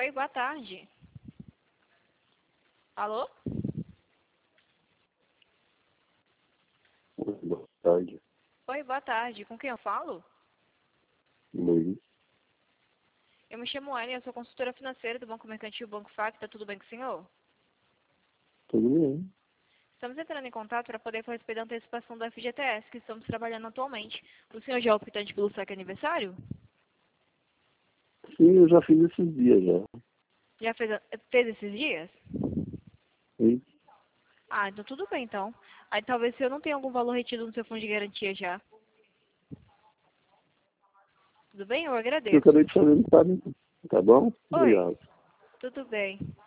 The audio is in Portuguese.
Oi, boa tarde. Alô? Boa tarde, Oi, boa tarde. Com quem eu falo? Luiz. Eu me chamo Ellen, eu sou consultora financeira do Banco Mercantil Banco Facta. Tudo bem com o senhor? Tudo bem? Estamos entrando em contato para poder falar a respeito da antecipação do FGTS que estamos trabalhando atualmente. O senhor já é optante pelo saque aniversário? Sim, eu já fiz esses dias já. Já fez esses dias? E Ah, então tudo bem então. Aí talvez se eu não tenha algum valor retido no seu fundo de garantia já. Tudo bem? Eu eu agradeço. acabei de fazer no pagamento. Tá bom? Oi, Obrigado. tudo bem.